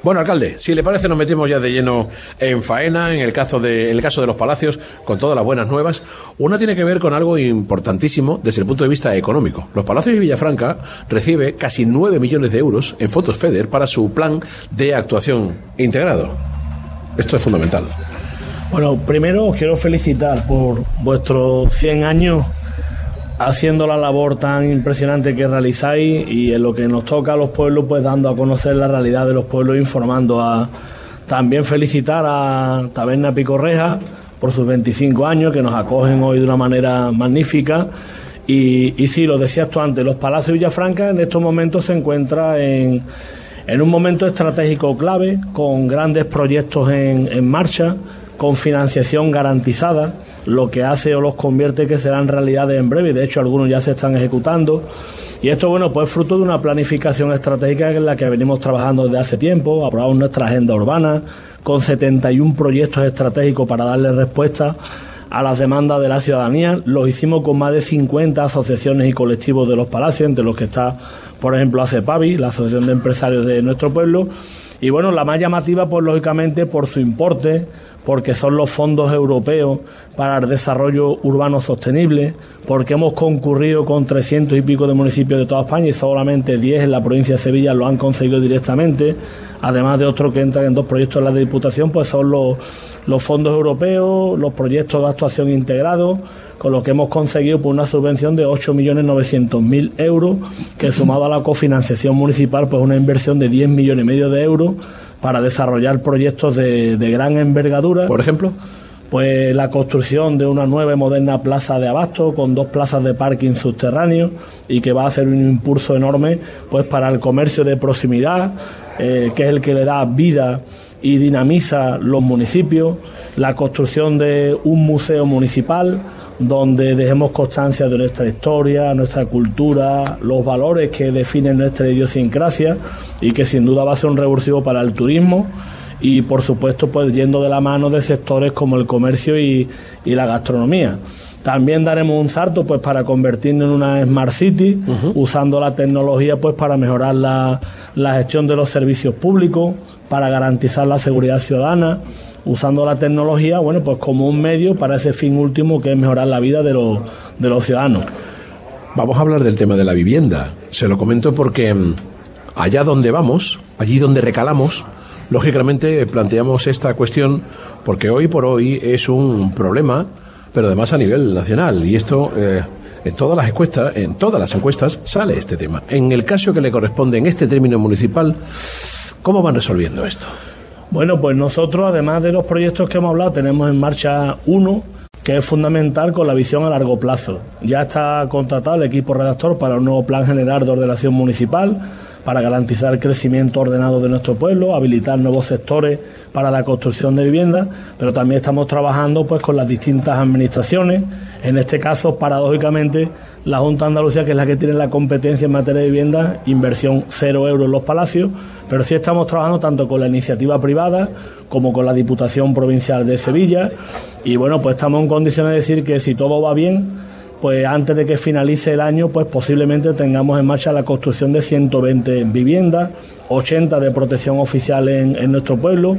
Bueno, alcalde, si le parece nos metemos ya de lleno en faena, en el caso de los palacios, con todas las buenas nuevas. Una tiene que ver con algo importantísimo desde el punto de vista económico. Los Palacios de Villafranca recibe casi 9 millones de euros en fondos FEDER para su plan de actuación integrado. Esto es fundamental. Bueno, primero os quiero felicitar por vuestros 100 años haciendo la labor tan impresionante que realizáis, y en lo que nos toca a los pueblos, pues dando a conocer la realidad de los pueblos, informando también felicitar a Taberna Picorreja por sus 25 años, que nos acogen hoy de una manera magnífica. Y sí, lo decías tú antes, los Palacios de Villafranca en estos momentos se encuentra en un momento estratégico clave, con grandes proyectos en marcha, con financiación garantizada, lo que hace o los convierte que serán realidades en breve, y de hecho algunos ya se están ejecutando. Y esto, bueno, pues fruto de una planificación estratégica en la que venimos trabajando desde hace tiempo. Aprobamos nuestra agenda urbana con 71 proyectos estratégicos para darle respuesta a las demandas de la ciudadanía. Los hicimos con más de 50 asociaciones y colectivos de los palacios, entre los que está, por ejemplo, ACEPAVI, la Asociación de Empresarios de nuestro pueblo. Y bueno, la más llamativa, pues lógicamente por su importe, porque son los fondos europeos para el desarrollo urbano sostenible, porque hemos concurrido con 300 y pico de municipios de toda España y solamente 10 en la provincia de Sevilla lo han conseguido directamente, además de otros que entran en 2 proyectos de la Diputación, pues son los fondos europeos, los proyectos de actuación integrados, con lo que hemos conseguido pues una subvención de 8.900.000 euros, que sumado a la cofinanciación municipal, pues una inversión de 10,5 millones de euros para desarrollar proyectos de gran envergadura. Por ejemplo, pues la construcción de una nueva y moderna plaza de abasto con 2 plazas de parking subterráneo, y que va a ser un impulso enorme pues para el comercio de proximidad, que es el que le da vida y dinamiza los municipios. La construcción de un museo municipal donde dejemos constancia de nuestra historia, nuestra cultura, los valores que definen nuestra idiosincrasia, y que sin duda va a ser un revulsivo para el turismo, y por supuesto pues yendo de la mano de sectores como el comercio y la gastronomía. También daremos un salto pues para convertirnos en una Smart City, usando la tecnología pues para mejorar la gestión de los servicios públicos, para garantizar la seguridad ciudadana, usando la tecnología, bueno, pues como un medio para ese fin último, que es mejorar la vida de los ciudadanos. Vamos a hablar del tema de la vivienda. Se lo comento porque allá donde vamos, allí donde recalamos, lógicamente planteamos esta cuestión porque hoy por hoy es un problema, pero además a nivel nacional, y esto en todas las encuestas sale este tema. En el caso que le corresponde en este término municipal, ¿cómo van resolviendo esto? Bueno, pues nosotros, además de los proyectos que hemos hablado, tenemos en marcha uno que es fundamental con la visión a largo plazo. Ya está contratado el equipo redactor para un nuevo plan general de ordenación municipal, para garantizar el crecimiento ordenado de nuestro pueblo, habilitar nuevos sectores para la construcción de viviendas, pero también estamos trabajando pues con las distintas administraciones. En este caso, paradójicamente, la Junta de Andalucía, que es la que tiene la competencia en materia de vivienda, inversión 0 euros en los palacios, pero sí estamos trabajando tanto con la iniciativa privada como con la Diputación Provincial de Sevilla, y bueno, pues estamos en condiciones de decir que si todo va bien, pues antes de que finalice el año, pues posiblemente tengamos en marcha la construcción de 120 viviendas, 80 de protección oficial en nuestro pueblo,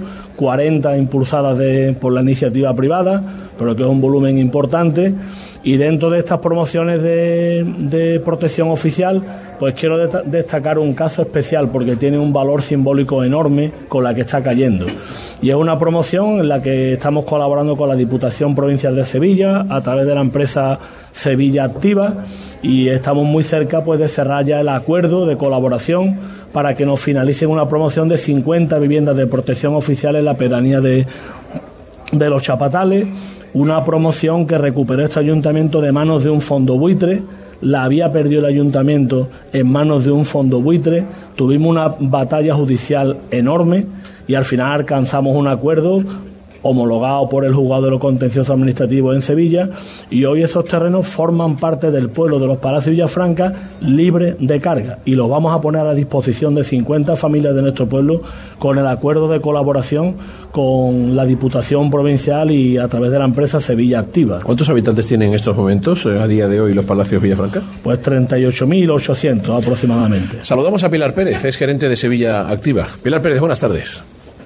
40 impulsadas por la iniciativa privada, pero que es un volumen importante. Y dentro de estas promociones de protección oficial, pues quiero destacar un caso especial, porque tiene un valor simbólico enorme con la que está cayendo. Y es una promoción en la que estamos colaborando con la Diputación Provincial de Sevilla, a través de la empresa Sevilla Activa, y estamos muy cerca pues de cerrar ya el acuerdo de colaboración para que nos finalicen una promoción de 50 viviendas de protección oficial en la pedanía de Los Chapatales. Una promoción que recuperó este ayuntamiento de manos de un fondo buitre. La había perdido el ayuntamiento en manos de un fondo buitre. Tuvimos una batalla judicial enorme y al final alcanzamos un acuerdo homologado por el Juzgado de lo Contencioso Administrativo en Sevilla, y hoy esos terrenos forman parte del pueblo de Los Palacios Villafranca libre de carga, y los vamos a poner a disposición de 50 familias de nuestro pueblo con el acuerdo de colaboración con la Diputación Provincial y a través de la empresa Sevilla Activa. ¿Cuántos habitantes tienen en estos momentos, a día de hoy, Los Palacios Villafranca? Pues 38.800 aproximadamente. Saludamos a Pilar Pérez, es gerente de Sevilla Activa. Pilar Pérez, buenas tardes.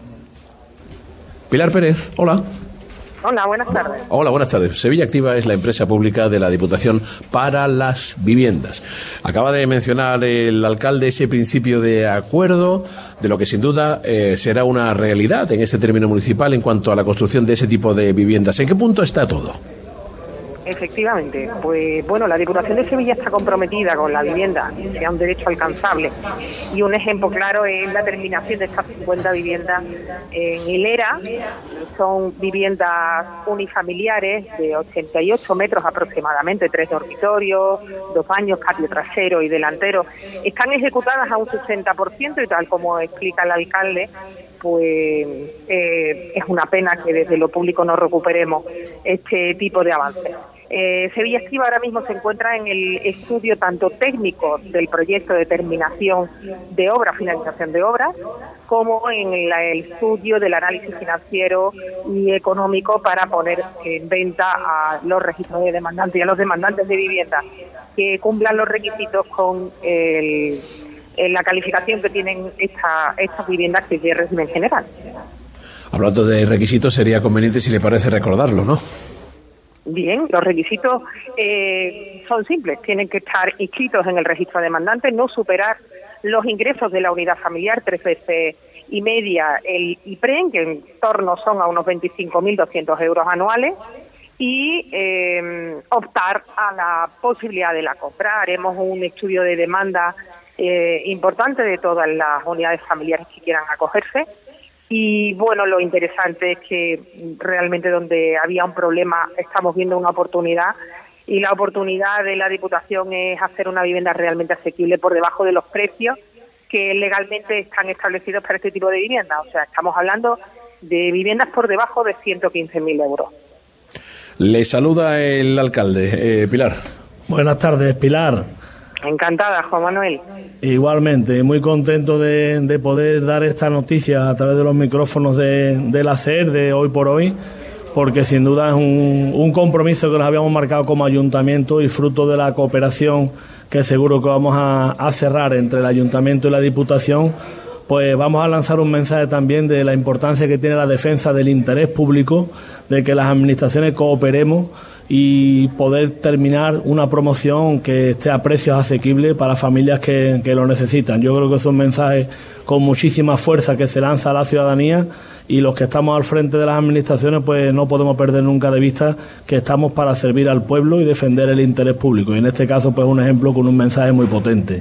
Pilar Pérez, hola. Hola, buenas tardes. Hola, buenas tardes. Sevilla Activa es la empresa pública de la Diputación para las viviendas. Acaba de mencionar el alcalde ese principio de acuerdo, de lo que sin duda será una realidad en ese término municipal en cuanto a la construcción de ese tipo de viviendas. ¿En qué punto está todo? Efectivamente, pues bueno, la Diputación de Sevilla está comprometida con la vivienda, que sea un derecho alcanzable, y un ejemplo claro es la terminación de estas 50 viviendas en hilera. Son viviendas unifamiliares de 88 metros aproximadamente, 3 dormitorios, 2 baños, patio trasero y delantero. Están ejecutadas a un 60% y tal como explica el alcalde, pues es una pena que desde lo público no recuperemos este tipo de avances. Sevilla Activa ahora mismo se encuentra en el estudio tanto técnico del proyecto de terminación de obra, finalización de obras, como en el estudio del análisis financiero y económico para poner en venta a los registros de demandantes y a los demandantes de vivienda que cumplan los requisitos con la calificación que tienen estas viviendas que es de régimen general. Hablando de requisitos, sería conveniente, si le parece, recordarlo, ¿no? Bien, los requisitos son simples. Tienen que estar inscritos en el registro de demandantes, no superar los ingresos de la unidad familiar 3 veces y media el IPREN, que en torno son a unos 25.200 euros anuales, y optar a la posibilidad de la compra. Haremos un estudio de demanda importante de todas las unidades familiares que quieran acogerse. Y bueno, lo interesante es que realmente donde había un problema estamos viendo una oportunidad, y la oportunidad de la Diputación es hacer una vivienda realmente asequible por debajo de los precios que legalmente están establecidos para este tipo de viviendas. O sea, estamos hablando de viviendas por debajo de 115.000 euros. Le saluda el alcalde. Pilar. Buenas tardes, Pilar. Encantada, Juan Manuel. Igualmente, muy contento de poder dar esta noticia a través de los micrófonos del ACER de Hoy por Hoy, porque sin duda es un compromiso que nos habíamos marcado como ayuntamiento, y fruto de la cooperación que seguro que vamos a cerrar entre el ayuntamiento y la Diputación, pues vamos a lanzar un mensaje también de la importancia que tiene la defensa del interés público, de que las administraciones cooperemos y poder terminar una promoción que esté a precios asequibles para familias que lo necesitan. Yo creo que es un mensaje con muchísima fuerza que se lanza a la ciudadanía, y los que estamos al frente de las administraciones pues no podemos perder nunca de vista que estamos para servir al pueblo y defender el interés público, y en este caso pues un ejemplo con un mensaje muy potente.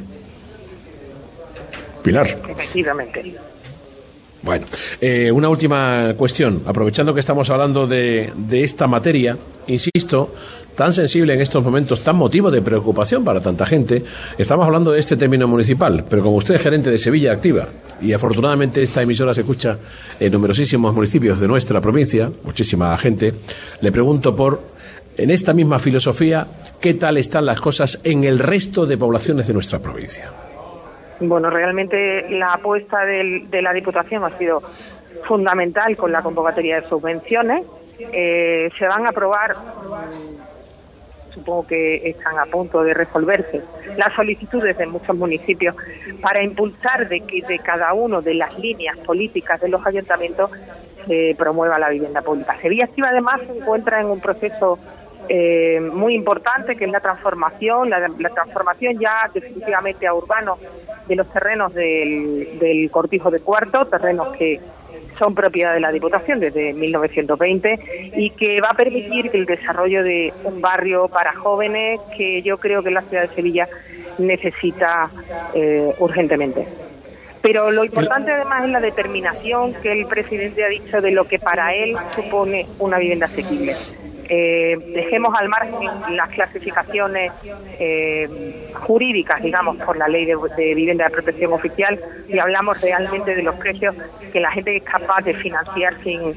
Pilar. Efectivamente. Bueno, una última cuestión, aprovechando que estamos hablando de esta materia, insisto, tan sensible en estos momentos, tan motivo de preocupación para tanta gente. Estamos hablando de este término municipal, pero como usted es gerente de Sevilla Activa, y afortunadamente esta emisora se escucha en numerosísimos municipios de nuestra provincia, muchísima gente, le pregunto en esta misma filosofía, ¿qué tal están las cosas en el resto de poblaciones de nuestra provincia? Bueno, realmente la apuesta de la Diputación ha sido fundamental con la convocatoria de subvenciones. Se van a aprobar, supongo que están a punto de resolverse, las solicitudes de muchos municipios para impulsar de que de cada uno de las líneas políticas de los ayuntamientos se promueva la vivienda pública. Sevilla Activa además se encuentra en un proceso muy importante, que es la transformación ya definitivamente a urbano de los terrenos del Cortijo de Cuarto, terrenos que son propiedad de la Diputación desde 1920 y que va a permitir el desarrollo de un barrio para jóvenes que yo creo que la ciudad de Sevilla necesita urgentemente. Pero lo importante además es la determinación que el presidente ha dicho de lo que para él supone una vivienda asequible. dejemos al margen las clasificaciones jurídicas, digamos, por la ley de vivienda de protección oficial, y hablamos realmente de los precios que la gente es capaz de financiar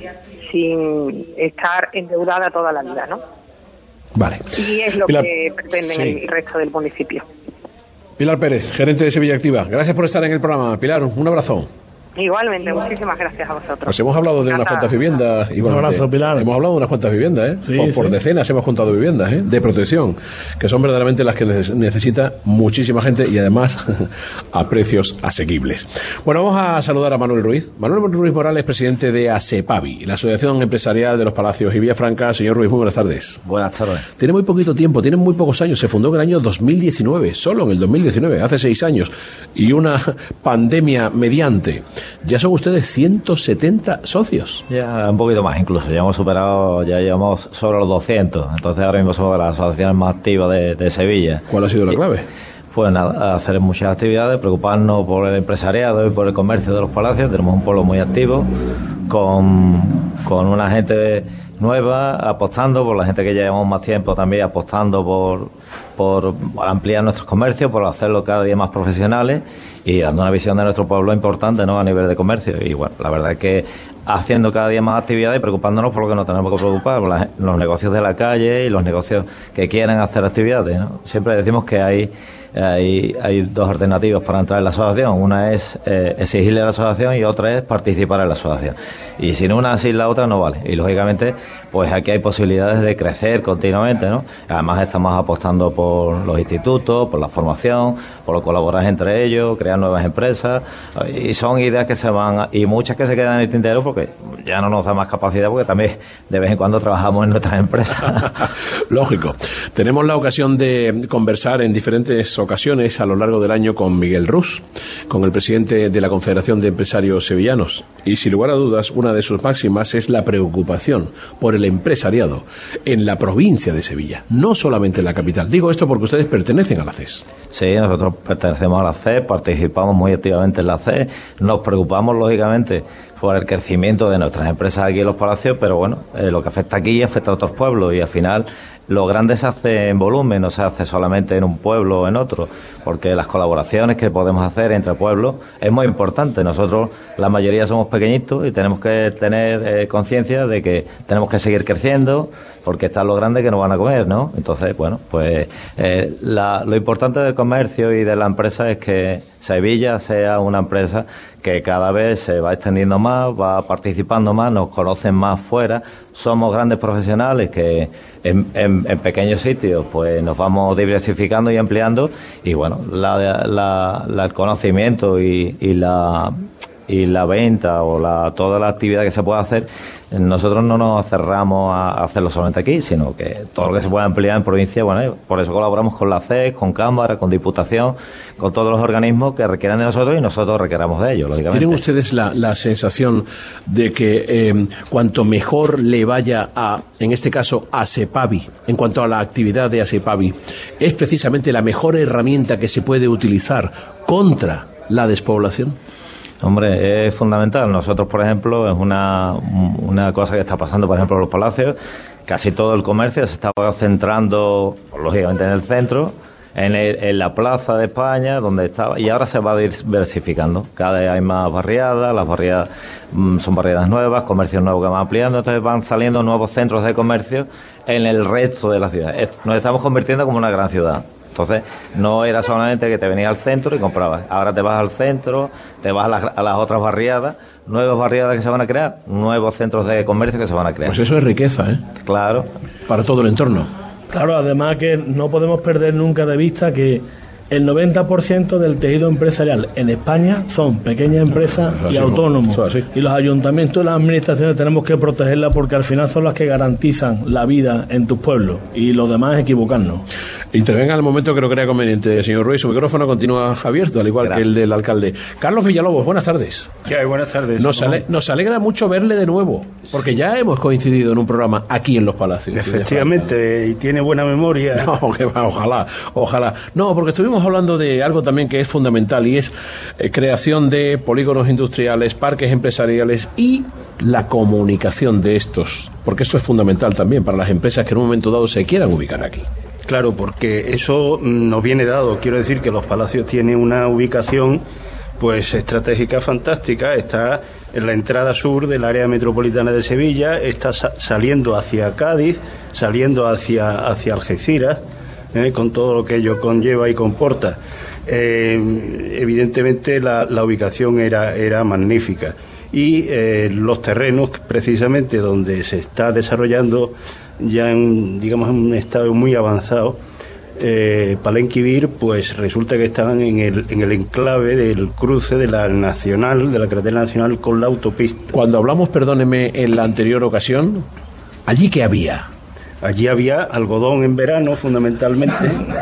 sin estar endeudada toda la vida, ¿no? Vale. Y es lo Pilar, que pretenden sí. el resto del municipio. Pilar Pérez, gerente de Sevilla Activa. Gracias por estar en el programa. Pilar, un abrazo. Igualmente, muchísimas gracias a vosotros. Pues hemos hablado de unas cuantas viviendas. Un abrazo, Pilar. Hemos hablado de unas cuantas viviendas, ¿eh? Sí, por decenas hemos contado viviendas, ¿eh? De protección, que son verdaderamente las que necesita muchísima gente y además a precios asequibles. Bueno, vamos a saludar a Manuel Ruiz. Manuel Ruiz Morales, presidente de ASEPAVI, la Asociación Empresarial de los Palacios y Villafranca. Señor Ruiz, muy buenas tardes. Buenas tardes. Tiene muy poquito tiempo, tiene muy pocos años. Se fundó en el año 2019, solo en el 2019, hace 6 años. Y una pandemia mediante. Ya son ustedes 170 socios. Ya un poquito más incluso, ya hemos superado, ya llevamos sobre los 200, entonces ahora mismo somos de las asociaciones más activas de Sevilla. ¿Cuál ha sido la clave? Pues nada, hacer muchas actividades, preocuparnos por el empresariado y por el comercio de los palacios. Tenemos un pueblo muy activo, con una gente nueva, apostando por la gente que llevamos más tiempo también, apostando por ampliar nuestros comercios, por hacerlo cada día más profesionales y dando una visión de nuestro pueblo importante, ¿no?, a nivel de comercio. Y bueno, la verdad es que haciendo cada día más actividades y preocupándonos por lo que nos tenemos que preocupar, por los negocios de la calle y los negocios que quieren hacer actividades, ¿no? Siempre decimos que hay dos alternativas para entrar en la asociación. Una es exigirle a la asociación y otra es participar en la asociación. Y sin una sin la otra no vale. Y lógicamente, pues aquí hay posibilidades de crecer continuamente, ¿no? Además estamos apostando por los institutos, por la formación, por colaborar entre ellos, crear nuevas empresas. Y son ideas que se van, y muchas que se quedan en el tintero porque ya no nos da más capacidad, porque también de vez en cuando trabajamos en nuestras empresas. Lógico. Tenemos la ocasión de conversar en diferentes ocasiones a lo largo del año con Miguel Rus, con el presidente de la Confederación de Empresarios Sevillanos, y sin lugar a dudas una de sus máximas es la preocupación por el empresariado en la provincia de Sevilla, no solamente en la capital. Digo esto porque ustedes pertenecen a la CES. Sí, nosotros pertenecemos a la CES, participamos muy activamente en la CES, nos preocupamos lógicamente por el crecimiento de nuestras empresas aquí en los palacios, pero bueno, lo que afecta aquí afecta a otros pueblos y al final lo grande se hace en volumen, no se hace solamente en un pueblo o en otro, porque las colaboraciones que podemos hacer entre pueblos es muy importante. Nosotros, la mayoría somos pequeñitos y tenemos que tener conciencia de que tenemos que seguir creciendo, porque están los grandes que nos van a comer, ¿no? Entonces, bueno, pues lo importante del comercio y de la empresa es que Sevilla sea una empresa que cada vez se va extendiendo más, va participando más, nos conocen más fuera, somos grandes profesionales que en pequeños sitios pues nos vamos diversificando y ampliando, y bueno, el conocimiento y la venta o toda la actividad que se pueda hacer, nosotros no nos cerramos a hacerlo solamente aquí, sino que todo lo que se pueda ampliar en provincia, bueno, por eso colaboramos con la CES, con Cámara, con Diputación, con todos los organismos que requieran de nosotros y nosotros requeramos de ellos, lógicamente. ¿Tienen ustedes la sensación de que cuanto mejor le vaya en este caso, a ASEPAVI, en cuanto a la actividad de ASEPAVI, es precisamente la mejor herramienta que se puede utilizar contra la despoblación? Hombre, es fundamental. Nosotros, por ejemplo, es una cosa que está pasando, por ejemplo, en los palacios. Casi todo el comercio se está centrando, lógicamente, en el centro, en la plaza de España, donde estaba, y ahora se va diversificando. Cada vez hay más barriadas, las barriadas son barriadas nuevas, comercios nuevos que van ampliando, entonces van saliendo nuevos centros de comercio en el resto de la ciudad. Nos estamos convirtiendo como una gran ciudad. Entonces, no era solamente que te venías al centro y comprabas. Ahora te vas al centro, te vas a las otras barriadas, nuevas barriadas que se van a crear, nuevos centros de comercio que se van a crear. Pues eso es riqueza, ¿eh? Claro. Para todo el entorno. Claro, además que no podemos perder nunca de vista que el 90% del tejido empresarial en España son pequeñas empresas y autónomos. Y los ayuntamientos y las administraciones tenemos que protegerlas porque al final son las que garantizan la vida en tus pueblos y los demás equivocarnos. Intervenga en el momento que lo crea conveniente, señor Ruiz. Su micrófono continúa abierto, al igual Gracias. que el del alcalde. Carlos Villalobos, buenas tardes. ¿Qué hay? Buenas tardes. Nos alegra mucho verle de nuevo, porque ya hemos coincidido en un programa aquí en Los Palacios. Efectivamente, y tiene buena memoria. No, que va, ojalá. No, porque estuvimos hablando de algo también que es fundamental, y es creación de polígonos industriales, parques empresariales y la comunicación de estos, porque esto es fundamental también para las empresas que en un momento dado se quieran ubicar aquí. Claro, porque eso nos viene dado. Quiero decir que Los Palacios tiene una ubicación pues estratégica fantástica. Está en la entrada sur del área metropolitana de Sevilla, está saliendo hacia Cádiz, saliendo hacia Algeciras, con todo lo que ello conlleva y comporta. Evidentemente la ubicación era magnífica. Y los terrenos, precisamente donde se está desarrollando ya en un estado muy avanzado, Palenquivir, pues resulta que están en el enclave del cruce de la nacional, de la carretera nacional con la autopista. Cuando hablamos, perdóneme, en la anterior ocasión, ¿allí qué había? Allí había algodón en verano, fundamentalmente,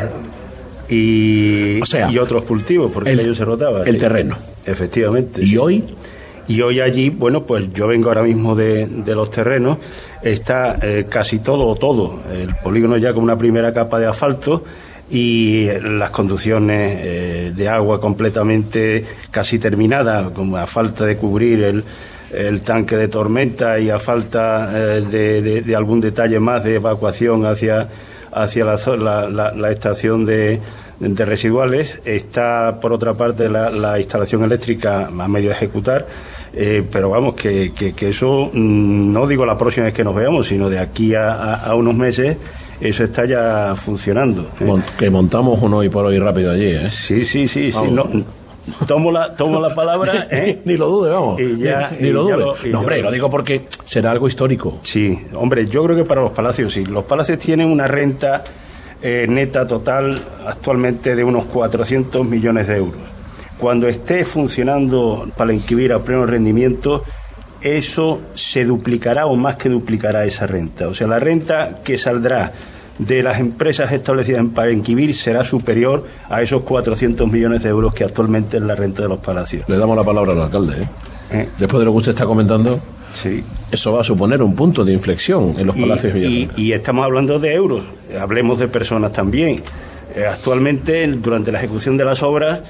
y otros cultivos, porque ellos se rotaba. El terreno. Efectivamente. ¿Y hoy? Y hoy allí, bueno, pues yo vengo ahora mismo de los terrenos, está casi todo, el polígono ya con una primera capa de asfalto y las conducciones de agua completamente casi terminadas, a falta de cubrir el tanque de tormenta y a falta de algún detalle más de evacuación hacia la estación de residuales. Está, por otra parte, la instalación eléctrica a medio ejecutar. Pero vamos, que eso, no digo la próxima vez que nos veamos, sino de aquí a unos meses, eso está ya funcionando. Que montamos uno hoy por hoy rápido allí, ¿eh? Sí. No, tomo la palabra, ¿eh? Ni lo dude, vamos. Ni lo dude. Hombre, lo digo porque será algo histórico. Sí, hombre, yo creo que para Los Palacios sí. Los Palacios tienen una renta neta total actualmente de unos 400 millones de euros. Cuando esté funcionando Palenquivir a pleno rendimiento, eso se duplicará o más que duplicará esa renta. O sea, la renta que saldrá de las empresas establecidas en Palenquivir será superior a esos 400 millones de euros que actualmente es la renta de Los Palacios. Le damos la palabra al alcalde, ¿eh? Después de lo que usted está comentando, sí, eso va a suponer un punto de inflexión en Los Palacios Villarreal. Y estamos hablando de euros, hablemos de personas también. Actualmente, durante la ejecución de las obras,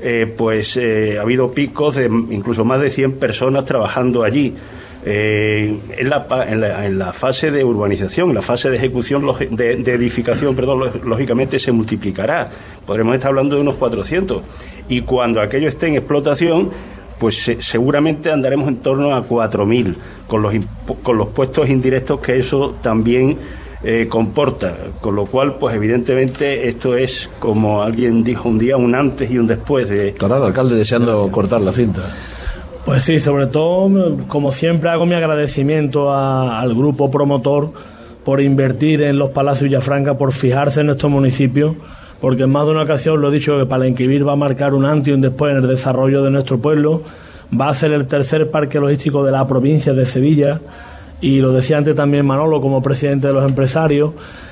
ha habido picos de incluso más de 100 personas trabajando allí. En la fase de urbanización, en la fase de ejecución, de edificación, lógicamente se multiplicará. Podremos estar hablando de unos 400. Y cuando aquello esté en explotación, pues seguramente andaremos en torno a 4.000, con los puestos indirectos que eso también comporta, con lo cual, pues evidentemente esto es, como alguien dijo un día, un antes y un después de... Estará el alcalde deseando cortar la cinta. Pues sí, sobre todo, como siempre, hago mi agradecimiento al grupo promotor por invertir en Los Palacios Villafranca, por fijarse en estos municipios, porque en más de una ocasión lo he dicho, que Palenquivir va a marcar un antes y un después en el desarrollo de nuestro pueblo. Va a ser el tercer parque logístico de la provincia de Sevilla. Y lo decía antes también Manolo, como presidente de los empresarios,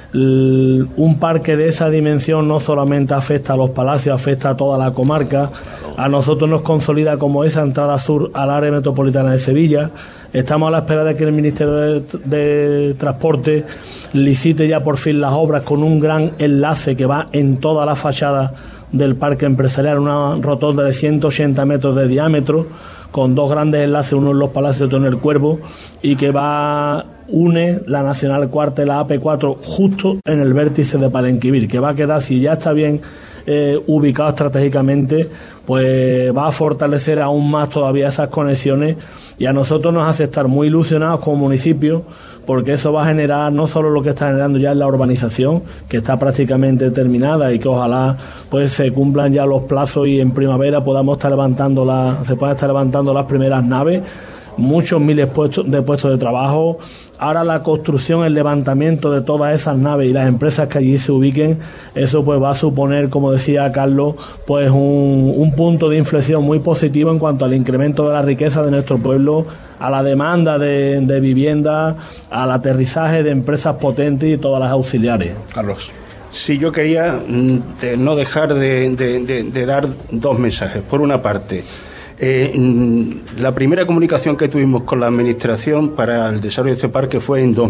un parque de esa dimensión no solamente afecta a Los Palacios, afecta a toda la comarca. A nosotros nos consolida como esa entrada sur al área metropolitana de Sevilla. Estamos a la espera de que el Ministerio de Transporte licite ya por fin las obras con un gran enlace que va en toda la fachada del parque empresarial, una rotonda de 180 metros de diámetro, con dos grandes enlaces, uno en Los Palacios y otro en el Cuervo, y que une la Nacional Cuarta y la AP4 justo en el vértice de Palenquivir, que va a quedar, si ya está bien ubicado estratégicamente, pues va a fortalecer aún más todavía esas conexiones, y a nosotros nos hace estar muy ilusionados como municipio, porque eso va a generar no solo lo que está generando ya en la urbanización, que está prácticamente terminada y que ojalá pues se cumplan ya los plazos y en primavera se puedan estar levantando las primeras naves, muchos miles de puestos de trabajo. Ahora la construcción, el levantamiento de todas esas naves y las empresas que allí se ubiquen, eso pues va a suponer, como decía Carlos, pues un punto de inflexión muy positivo en cuanto al incremento de la riqueza de nuestro pueblo, a la demanda de vivienda, al aterrizaje de empresas potentes y todas las auxiliares. Carlos. Sí, yo quería no dejar de dar dos mensajes. Por una parte, la primera comunicación que tuvimos con la Administración para el desarrollo de este parque fue en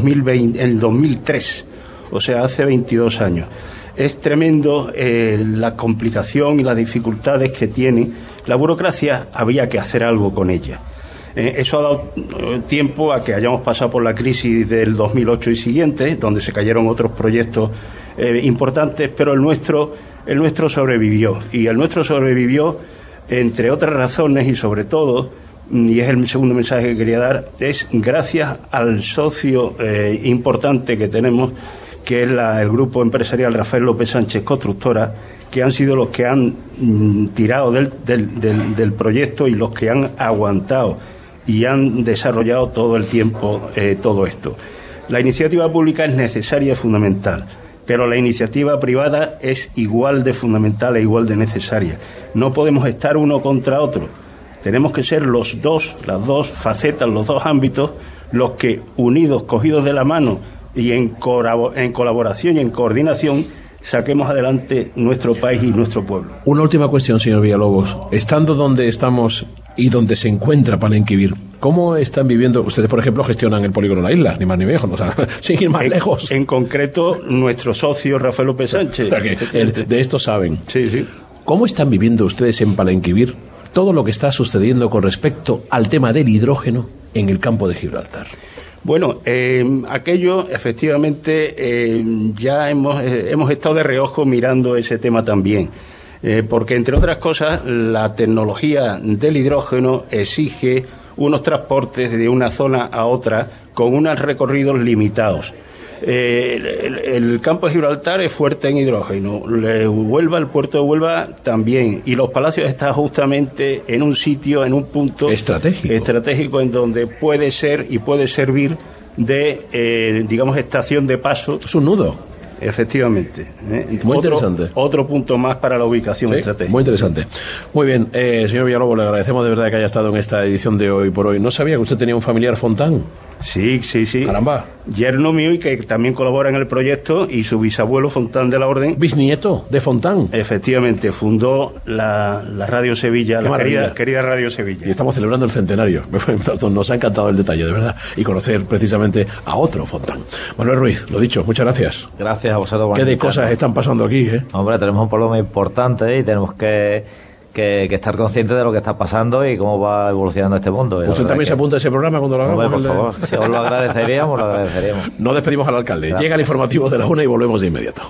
2003, o sea, hace 22 años. Es tremendo la complicación y las dificultades que tiene. La burocracia, había que hacer algo con ella. Eso ha dado tiempo a que hayamos pasado por la crisis del 2008 y siguientes, donde se cayeron otros proyectos importantes, pero el nuestro sobrevivió. Y el nuestro sobrevivió, entre otras razones, y sobre todo, y es el segundo mensaje que quería dar, es gracias al socio importante que tenemos, que es el grupo empresarial Rafael López Sánchez Constructora, que han sido los que han tirado del proyecto y los que han aguantado y han desarrollado todo el tiempo todo esto. La iniciativa pública es necesaria y fundamental, pero la iniciativa privada es igual de fundamental e igual de necesaria. No podemos estar uno contra otro. Tenemos que ser las dos facetas, los dos ámbitos, los que, unidos, cogidos de la mano y en colaboración y en coordinación, saquemos adelante nuestro país y nuestro pueblo. Una última cuestión, señor Villalobos. Estando donde estamos y donde se encuentra Palenquivir, ¿cómo están viviendo? Ustedes, por ejemplo, gestionan el polígono La Isla, ni más ni menos, o sea, sin ir más lejos. En concreto, nuestro socio Rafael López Sánchez. O sea, que de esto saben. Sí, sí. ¿Cómo están viviendo ustedes en Palenquivir todo lo que está sucediendo con respecto al tema del hidrógeno en el campo de Gibraltar? Bueno, aquello, efectivamente, ya hemos estado de reojo mirando ese tema también, porque, entre otras cosas, la tecnología del hidrógeno exige unos transportes de una zona a otra con unos recorridos limitados. El campo de Gibraltar es fuerte en hidrógeno, el puerto de Huelva también, y Los Palacios está justamente en un sitio, en un punto estratégico en donde puede ser y puede servir de, digamos, estación de paso. Es un nudo. Efectivamente. Muy interesante. Otro punto más para la ubicación estratégica. Muy interesante. Muy bien, señor Villalobos, le agradecemos de verdad que haya estado en esta edición de Hoy por Hoy. ¿No sabía que usted tenía un familiar Fontán? Sí. Caramba. Yerno mío, y que también colabora en el proyecto, y su bisabuelo Fontán de la Orden. Bisnieto de Fontán. Efectivamente, fundó la Radio Sevilla, querida Radio Sevilla. Y estamos celebrando el centenario. Nos ha encantado el detalle, de verdad, y conocer precisamente a otro Fontán. Manuel Ruiz, lo dicho, muchas gracias. Gracias a vosotros. ¿Qué de cosas están pasando aquí, eh? Hombre, tenemos un problema importante y tenemos que estar conscientes de lo que está pasando y cómo va evolucionando este mundo. ¿Usted también se apunta a ese programa cuando lo hagamos? Por favor, si os lo agradeceríamos, Nos despedimos al alcalde. Claro. Llega el informativo de la 1 y volvemos de inmediato.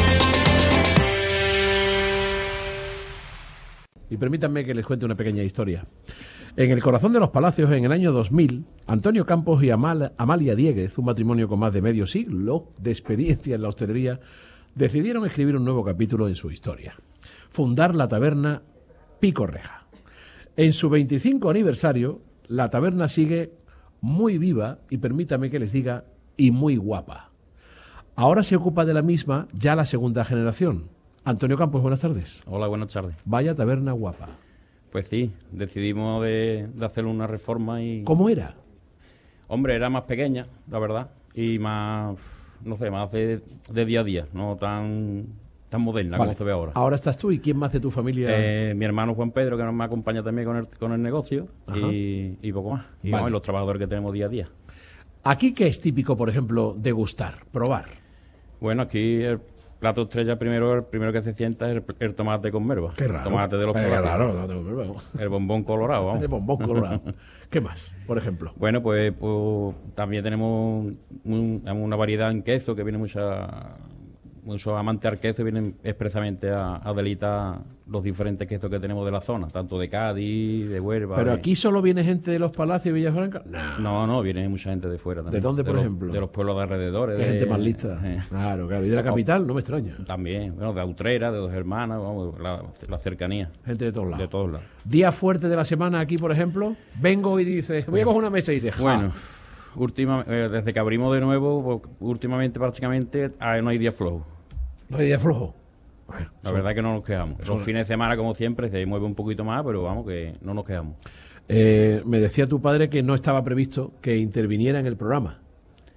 Y permítanme que les cuente una pequeña historia. En el corazón de Los Palacios, en el año 2000, Antonio Campos y Amalia Dieguez, un matrimonio con más de medio siglo de experiencia en la hostelería, decidieron escribir un nuevo capítulo en su historia. Fundar la taberna Pico Reja. En su 25 aniversario, la taberna sigue muy viva y, permítame que les diga, y muy guapa. Ahora se ocupa de la misma ya la segunda generación. Antonio Campos, buenas tardes. Hola, buenas tardes. Vaya taberna guapa. Pues sí, decidimos de hacer una reforma y... ¿Cómo era? Hombre, era más pequeña, la verdad, y más, no sé, más de día a día, no tan moderna, vale, como se ve ahora. Ahora estás tú, ¿y quién más de tu familia? Mi hermano Juan Pedro, que nos me acompaña también con el negocio, y poco más. Y vale, los trabajadores que tenemos día a día. ¿Aquí qué es típico, por ejemplo, degustar, probar? Bueno, aquí el plato estrella el primero que se sienta es el tomate con merva. Qué raro. Tomate de los Qué raro, tomate con merva. El bombón colorado, vamos. El bombón colorado. ¿Qué más, por ejemplo? Bueno, pues también tenemos una variedad en queso, que viene muchos amantes al queso vienen expresamente a deleitar los diferentes quesos que tenemos de la zona, tanto de Cádiz, de Huelva. ¿Pero aquí solo viene gente de Los Palacios y Villafranca? No, viene mucha gente de fuera también. ¿De dónde, por ejemplo? De los pueblos de alrededor. De gente más lista. Claro. ¿Y de la capital? No me extraña. También, bueno, de Utrera, de Dos Hermanas, vamos, la cercanía. Gente de todos lados. De todos lados. Día fuerte de la semana aquí, por ejemplo, vengo y dice, voy a coger una mesa y dice, bueno, desde que abrimos de nuevo, últimamente prácticamente no hay día flojo. No hay día flojo. Bueno, la verdad es que no nos quejamos. Los fines de semana, como siempre, se mueve un poquito más, pero vamos, que no nos quejamos. Me decía tu padre que no estaba previsto que interviniera en el programa.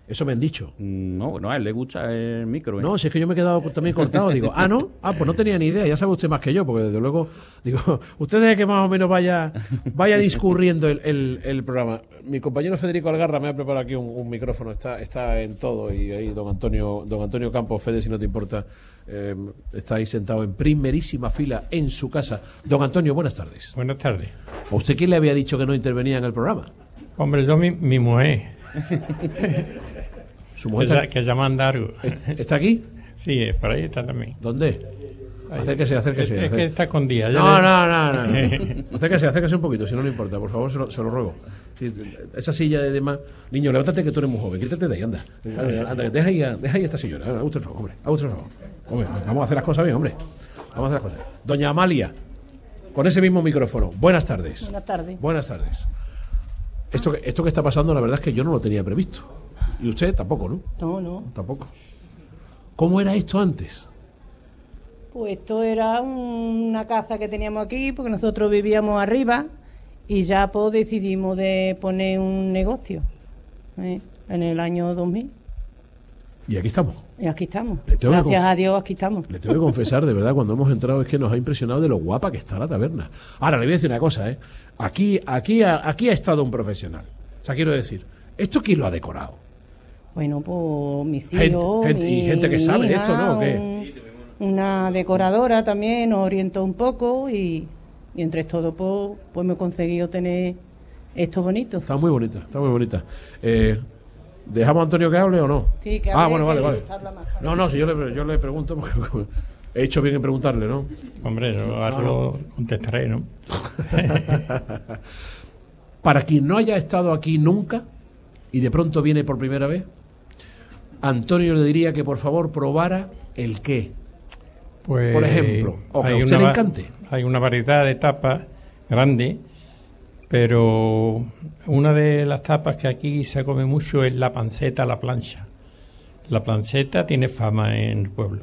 Eso me han dicho. No, a él le gusta el micro. No, si es que yo me he quedado también cortado. Digo, ¿no? Pues no tenía ni idea. Ya sabe usted más que yo, porque desde luego, digo, usted deje que más o menos vaya discurriendo el programa. Mi compañero Federico Algarra me ha preparado aquí un micrófono. Está en todo. Y ahí don Antonio Campos, Fede, si no te importa, está ahí sentado en primerísima fila en su casa. Don Antonio, buenas tardes. Buenas tardes. ¿A usted quién le había dicho que no intervenía en el programa? Hombre, yo mi mujer. ¿Su mujer que ya manda algo. ¿Está aquí? Sí, por ahí está también. ¿Dónde? Acérquese. Es que está escondida. No. Acérquese un poquito, si no le importa, por favor, se lo ruego. Sí, esa silla de demás. Niño, levántate que tú eres muy joven, quítate de ahí, anda. Anda, deja ahí a esta señora. Haga usted el favor, hombre. Hombre, vamos a hacer las cosas bien, hombre. Vamos a hacer las cosas. Doña Amalia, con ese mismo micrófono. Buenas tardes. Buenas tardes. Esto que está pasando, la verdad es que yo no lo tenía previsto. Y usted tampoco, ¿no? No. Tampoco. ¿Cómo era esto antes? Pues esto era una casa que teníamos aquí, porque nosotros vivíamos arriba y ya pues decidimos de poner un negocio en el año 2000. Y aquí estamos. Gracias a Dios, aquí estamos. Le tengo que confesar, de verdad, cuando hemos entrado es que nos ha impresionado de lo guapa que está la taberna. Ahora, le voy a decir una cosa, Aquí ha estado un profesional. O sea, quiero decir, ¿esto quién lo ha decorado? Pues mis hijos, gente que sabe hija, esto, ¿no? ¿O qué? Una decoradora también nos orientó un poco y entre todo pues me he conseguido tener esto bonito. Está muy bonita. ¿Dejamos a Antonio que hable o no? Sí, que hable. Bueno, vale. No, si yo le pregunto porque he hecho bien en preguntarle, ¿no? Hombre, yo algo contestaré, ¿no? Para quien no haya estado aquí nunca y de pronto viene por primera vez, Antonio le diría que por favor probara el qué. Pues, por ejemplo, o que a usted le encante. Hay una variedad de tapas grande, pero una de las tapas que aquí se come mucho es la panceta a la plancha. La panceta tiene fama en el pueblo.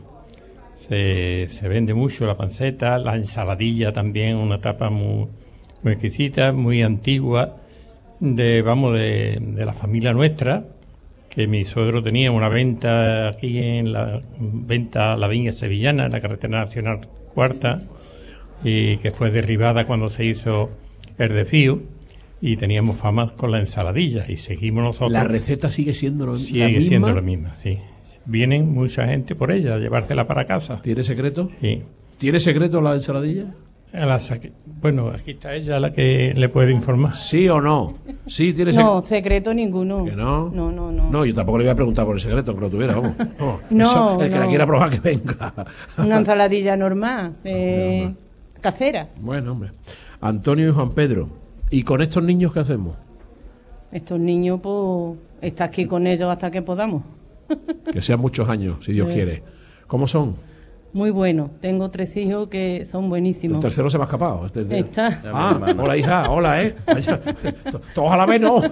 Se vende mucho la panceta, la ensaladilla también, una tapa muy exquisita, muy antigua, de la familia nuestra, que mi suegro tenía una venta aquí en la Viña Sevillana, en la carretera nacional cuarta, y que fue derribada cuando se hizo el desvío, y teníamos fama con la ensaladilla, y seguimos nosotros. ¿La receta sigue siendo la misma? Sigue siendo la misma, sí. Vienen mucha gente por ella a llevársela para casa. ¿Tiene secreto? Sí. ¿Tiene secreto la ensaladilla? Bueno, aquí está ella la que le puede informar. ¿Sí o no? Sí, tiene No, secreto ninguno. ¿Que no? No. No, yo tampoco le iba a preguntar por el secreto, que lo tuviera, vamos. El que la quiera probar, que venga. Una ensaladilla normal, casera. Bueno, hombre. Antonio y Juan Pedro, ¿y con estos niños qué hacemos? Estos niños, pues, está aquí con ellos hasta que podamos. Que sean muchos años, si Dios quiere. ¿Cómo son? Muy bueno. Tengo 3 hijos que son buenísimos. El tercero se me ha escapado. Está. Hola, hija. Hola, Todos a la vez, ¿no?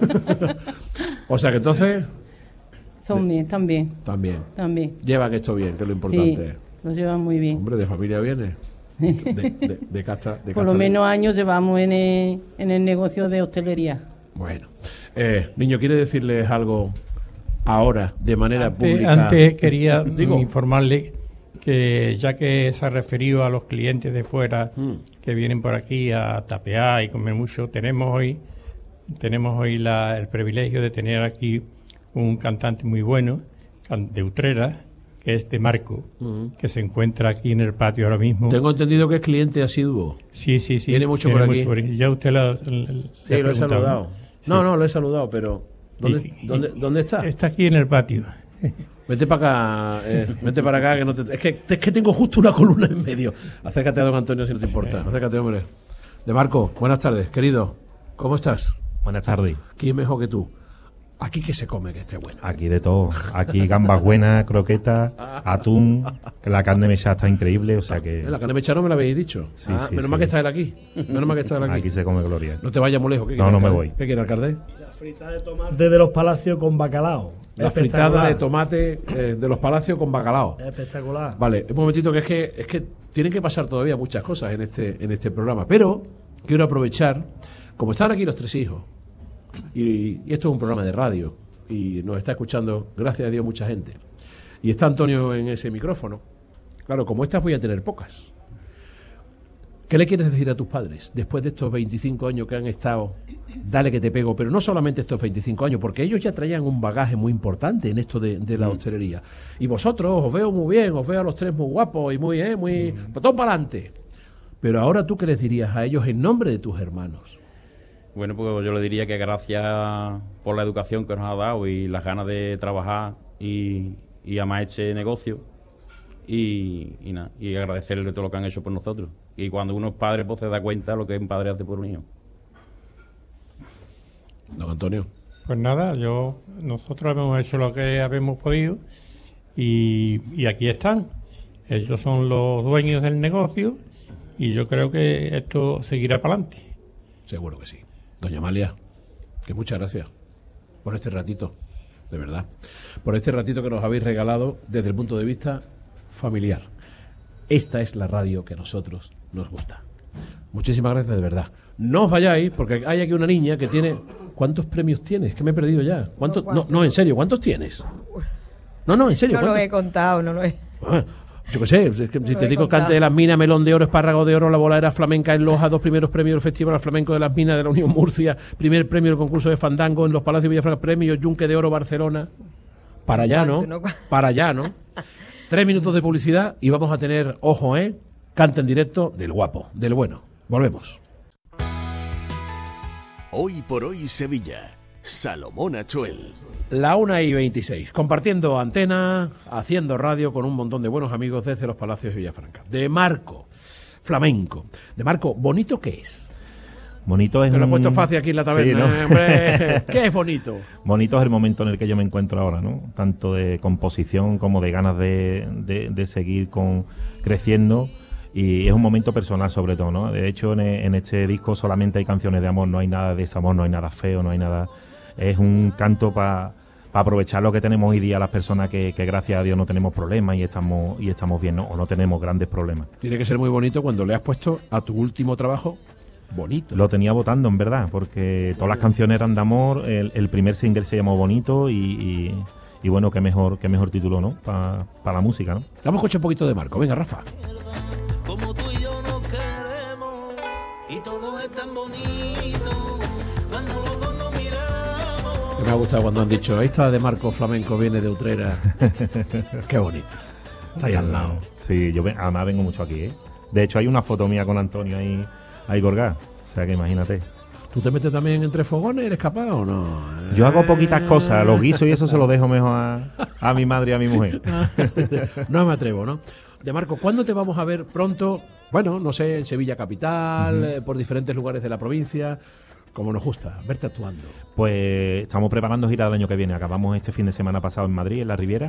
O sea que entonces... Están bien. También. También. Llevan esto bien, que es lo importante. Sí, lo llevan muy bien. Hombre, de familia viene. De casta. Por lo menos años llevamos en el negocio de hostelería. Bueno. Niño, ¿quiere decirles algo ahora, de manera pública? Antes quería informarle que ya que se ha referido a los clientes de fuera que vienen por aquí a tapear y comer mucho, tenemos hoy el privilegio de tener aquí un cantante muy bueno de Utrera, que es de Marco, que se encuentra aquí en el patio ahora mismo. Tengo entendido que es cliente asiduo. Sí. Viene mucho por aquí. Ya usted lo he saludado. Sí. No, lo he saludado, pero ¿dónde está? Está aquí en el patio. Vete para acá, que no te... Es que tengo justo una columna en medio. Acércate a don Antonio si no te importa. Acércate, hombre. De Marco, buenas tardes, querido. ¿Cómo estás? Buenas tardes. ¿Quién mejor que tú? ¿Aquí qué se come que esté bueno? Aquí de todo. Aquí gambas buenas, croquetas, atún, que la carne mechada está increíble, o sea que... La carne mechada no me la habéis dicho. Sí, menos mal que está él aquí. Aquí se come gloria. No te vayas muy lejos. No me voy. ¿Qué quiere, alcalde? La fritada de tomate de los Palacios con bacalao. La fritada de tomate de los Palacios con bacalao. Espectacular. Vale, un momentito, que es que tienen que pasar todavía muchas cosas en este programa. Pero quiero aprovechar, como están aquí los 3 hijos, y esto es un programa de radio, y nos está escuchando, gracias a Dios, mucha gente. Y está Antonio en ese micrófono. Claro, como estas voy a tener pocas. ¿Qué le quieres decir a tus padres después de estos 25 años que han estado, dale que te pego, pero no solamente estos 25 años, porque ellos ya traían un bagaje muy importante en esto de la hostelería? Y vosotros os veo muy bien, os veo a los tres muy guapos y muy, pues todo para adelante. Pero ahora, ¿tú qué les dirías a ellos en nombre de tus hermanos? Pues yo le diría que gracias por la educación que nos ha dado y las ganas de trabajar y amar este negocio y agradecerle todo lo que han hecho por nosotros. Y cuando uno es padre, pues se da cuenta de lo que un padre hace por un hijo. Don Antonio. Pues nada, nosotros hemos hecho lo que habíamos podido y aquí están. Ellos son los dueños del negocio y yo creo que esto seguirá para adelante. Seguro que sí. Doña Amalia, que muchas gracias por este ratito, de verdad. Por este ratito que nos habéis regalado desde el punto de vista familiar. Esta es la radio que a nosotros nos gusta. Muchísimas gracias, de verdad. No os vayáis, porque hay aquí una niña que tiene... ¿Cuántos premios tienes? Que me he perdido ya. ¿Cuántos? No, en serio, ¿cuántos tienes? No, en serio. No lo he contado, no lo he... Yo qué sé, si te digo Cante de las Minas, Melón de Oro, Espárrago de Oro, La Voladera Flamenca en Loja, 2 primeros premios del Festival Flamenco de las Minas de la Unión Murcia, primer premio del concurso de Fandango en los Palacios de Villafranca, premio Yunque de Oro Barcelona. Para allá, ¿no? Para allá, ¿no? 3 minutos de publicidad y vamos a tener, ojo, cante en directo del guapo, del bueno. Volvemos. Hoy por hoy Sevilla. Salomón Achuel. La 1:26, compartiendo antena, haciendo radio con un montón de buenos amigos desde los Palacios de Villafranca. De Marco, flamenco. De Marco, ¿bonito qué es? Bonito es... Te lo he puesto fácil aquí en la taberna, sí, ¿no? Hombre. ¿Qué es bonito? Bonito es el momento en el que yo me encuentro ahora, ¿no? Tanto de composición como de ganas de seguir creciendo. Y es un momento personal sobre todo, ¿no? De hecho, en este disco solamente hay canciones de amor, no hay nada de desamor, no hay nada feo, no hay nada... Es un canto para aprovechar lo que tenemos hoy día las personas que gracias a Dios no tenemos problemas y estamos bien, ¿no? O no tenemos grandes problemas. Tiene que ser muy bonito cuando le has puesto a tu último trabajo bonito. Lo tenía votando, en verdad, porque todas las canciones eran de amor, el primer single se llamó Bonito y bueno, qué mejor título, ¿no? Para la música, ¿no? Vamos a escuchar un poquito de Marco. Venga, Rafa. Como tú y yo nos queremos y todo es tan bonito cuando los dos nos miramos. Me ha gustado cuando han dicho, esta de Marco Flamenco viene de Utrera. Qué bonito. Está ahí al lado. Sí, yo además vengo mucho aquí, ¿eh? De hecho hay una foto mía con Antonio ahí colgada, o sea que imagínate. ¿Tú te metes también entre fogones? ¿Eres capaz o no? Yo hago poquitas cosas, los guisos y eso se lo dejo mejor a mi madre y a mi mujer. No me atrevo, ¿no? De Marco, ¿cuándo te vamos a ver pronto? Bueno, no sé, en Sevilla capital, por diferentes lugares de la provincia, como nos gusta, verte actuando. Pues estamos preparando gira del año que viene. Acabamos este fin de semana pasado en Madrid, en la Riviera,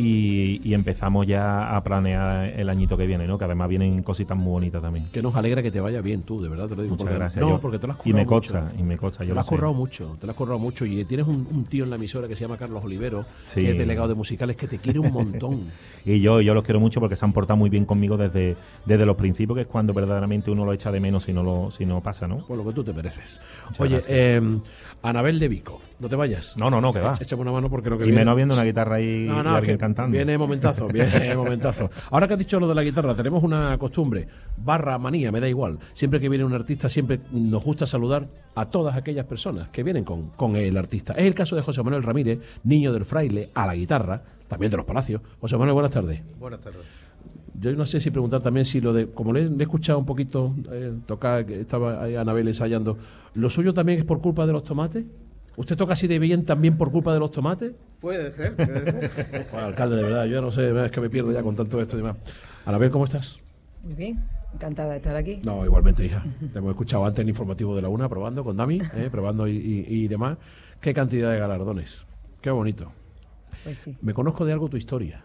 y empezamos ya a planear el añito que viene, ¿no? Que además vienen cositas muy bonitas también. Que nos alegra que te vaya bien tú, de verdad te lo digo. Muchas gracias. No, porque te lo has currado y me mucho. Te lo has currado mucho y tienes un tío en la emisora que se llama Carlos Olivero, sí, que es delegado de musicales, que te quiere un montón. Y yo los quiero mucho porque se han portado muy bien conmigo desde los principios, que es cuando verdaderamente uno lo echa de menos si no pasa, ¿no? Pues lo que tú te mereces. Oye, Anabel de Vico, no te vayas. No, que va. Échame una mano porque lo que y viene... menos viendo una guitarra ahí y alguien cantando. Viene momentazo. Ahora que has dicho lo de la guitarra, tenemos una costumbre, manía, me da igual. Siempre que viene un artista, siempre nos gusta saludar a todas aquellas personas que vienen con el artista. Es el caso de José Manuel Ramírez, niño del fraile, a la guitarra, también de los Palacios. José Manuel, buenas tardes. Buenas tardes. Yo no sé si preguntar también si lo de, como le he escuchado un poquito tocar, que estaba ahí Anabel ensayando, ¿lo suyo también es por culpa de los tomates? ¿Usted toca así de bien también por culpa de los tomates? Puede ser. Bueno, alcalde, de verdad, yo no sé, es que me pierdo ya con tanto esto y demás. Anabel, ¿cómo estás? Muy bien, encantada de estar aquí. No, igualmente, hija. Te hemos escuchado antes en el informativo de la UNA, probando con Dami, probando y demás. Qué cantidad de galardones. Qué bonito. Pues sí. Me conozco de algo tu historia.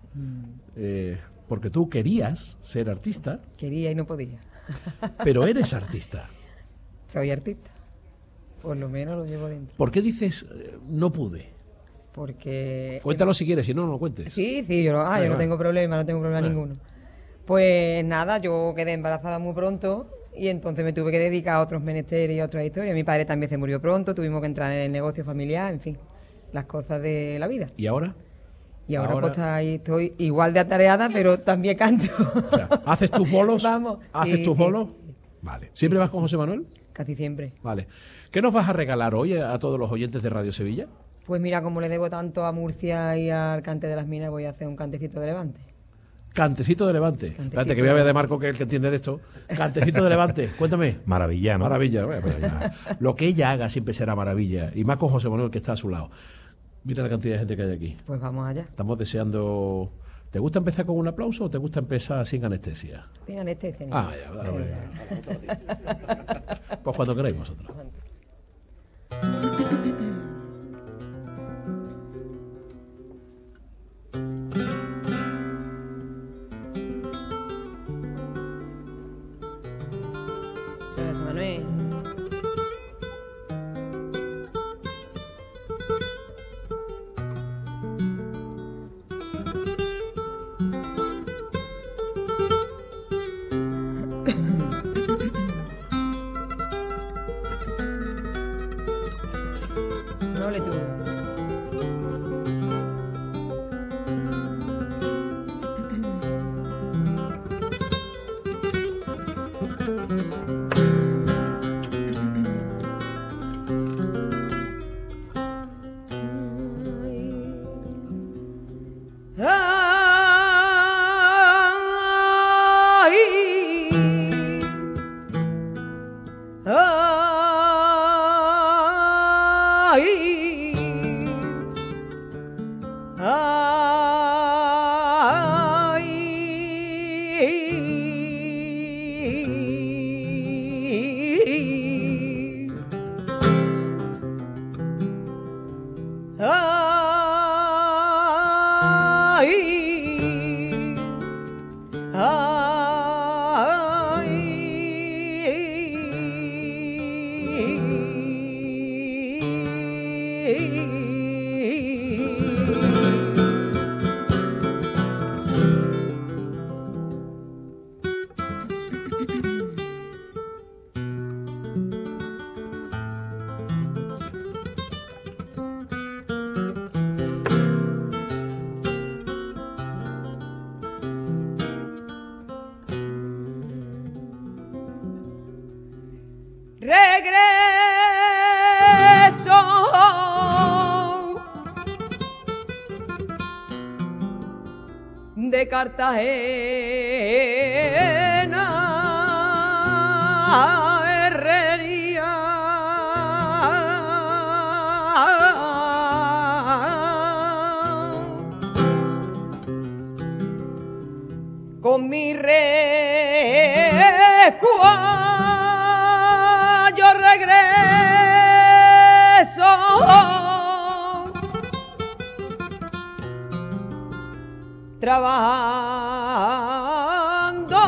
Porque tú querías ser artista. Quería y no podía. Pero eres artista. Soy artista. Por lo menos lo llevo dentro. ¿Por qué dices no pude? Porque... Cuéntalo si quieres, si no, no lo cuentes. Sí, yo no tengo problema, ninguno. Pues nada, yo quedé embarazada muy pronto y entonces me tuve que dedicar a otros menesteres y a otras historias. Mi padre también se murió pronto, tuvimos que entrar en el negocio familiar, en fin. las cosas de la vida. ¿Y ahora? Y ahora pues ahí estoy igual de atareada, pero también canto. O sea, ¿haces tus bolos? Vamos. ¿Haces Sí, tus sí, bolos? Vale. ¿Siempre vas con José Manuel? Casi siempre. Vale. ¿Qué nos vas a regalar hoy a todos los oyentes de Radio Sevilla? Pues mira, como le debo tanto a Murcia y al Cante de las Minas, voy a hacer un cantecito de Levante. Cantecito de Levante. Espérate, que voy a ver de Marco, que es el que entiende de esto. Cantecito de Levante, cuéntame. Maravilla, ¿no? Maravilla. Bueno, ya. Lo que ella haga siempre será maravilla. Y más con José Manuel, que está a su lado. Mira la cantidad de gente que hay aquí. Pues vamos allá. Estamos deseando... ¿Te gusta empezar con un aplauso o te gusta empezar sin anestesia? Sin anestesia. Ah, ya, dale. Pues cuando queráis vosotros. José Manuel. No le tuvo. De Cartagena, herrería, con mi yo regreso. Trabajando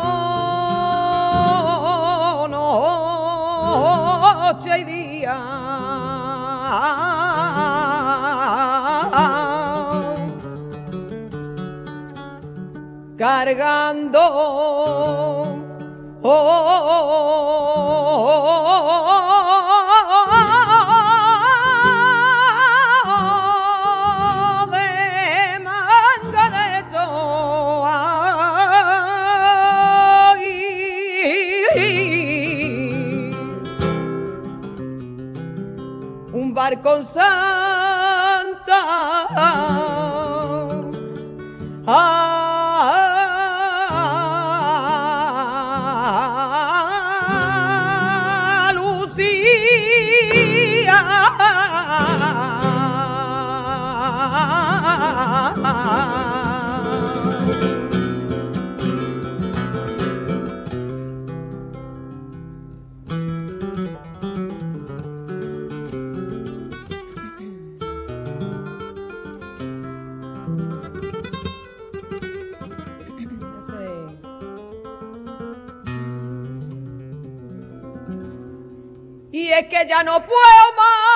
noche y día, cargando con Santa y es que ya no puedo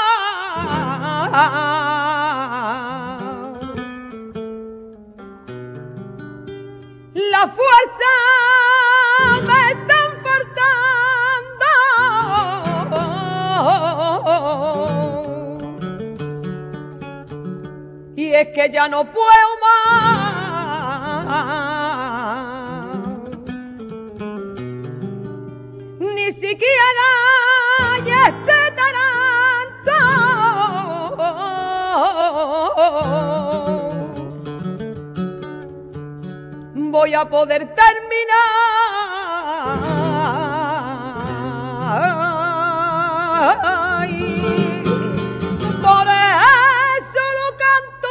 más. La fuerza me están faltando y es que ya no puedo más. Ni siquiera y este taranto voy a poder terminar. Por eso lo canto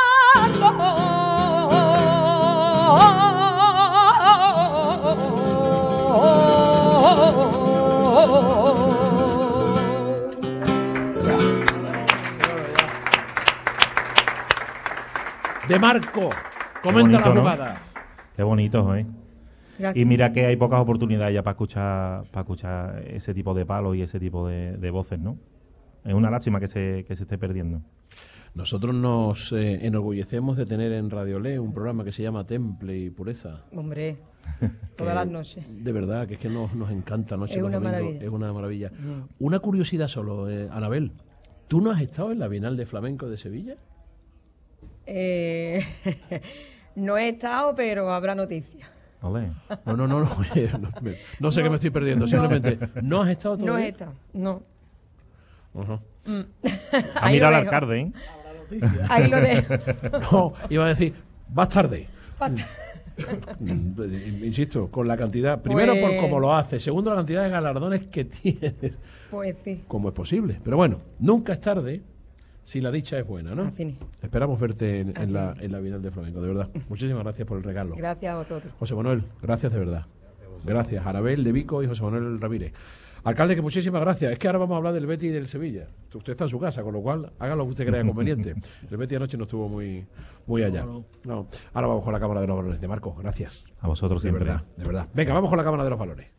De Marco, comenta la jugada. Qué bonito, ¿eh? Gracias. Y mira que hay pocas oportunidades ya para escuchar ese tipo de palos y ese tipo de voces, ¿no? Es una lástima que se esté perdiendo. Nosotros nos enorgullecemos de tener en Radio Le un programa que se llama Temple y Pureza. Hombre, todas las noches. De verdad, que es que nos encanta Noche Es los una domingos, maravilla. es una maravilla. Una curiosidad solo, Anabel. ¿Tú no has estado en la Bienal de Flamenco de Sevilla? No he estado, pero habrá noticias. Olé. No, oye, no sé qué me estoy perdiendo, simplemente, ¿no has estado todavía? No he estado, no. Ajá. A Ahí mirar lo al dejo. alcalde, ¿eh? Ahí lo dejo. No, iba a decir, vas tarde. Insisto, con la cantidad, primero por cómo lo haces, segundo la cantidad de galardones que tienes. Pues sí. ¿Cómo es posible? Pero bueno, nunca es tarde si la dicha es buena, ¿no? Así es. Esperamos verte en la Bienal de Flamenco, de verdad. Muchísimas gracias por el regalo. Gracias a vosotros. José Manuel, gracias de verdad. Gracias, Arabel de Vico y José Manuel Ramírez. Alcalde, que muchísimas gracias. Es que ahora vamos a hablar del Betis y del Sevilla. Usted está en su casa, con lo cual haga lo que usted crea conveniente. El Betis anoche no estuvo muy allá. No. Ahora vamos con la Cámara de los Valores. De Marco, gracias. A vosotros De siempre. verdad, de verdad. Venga, vamos con la Cámara de los Valores.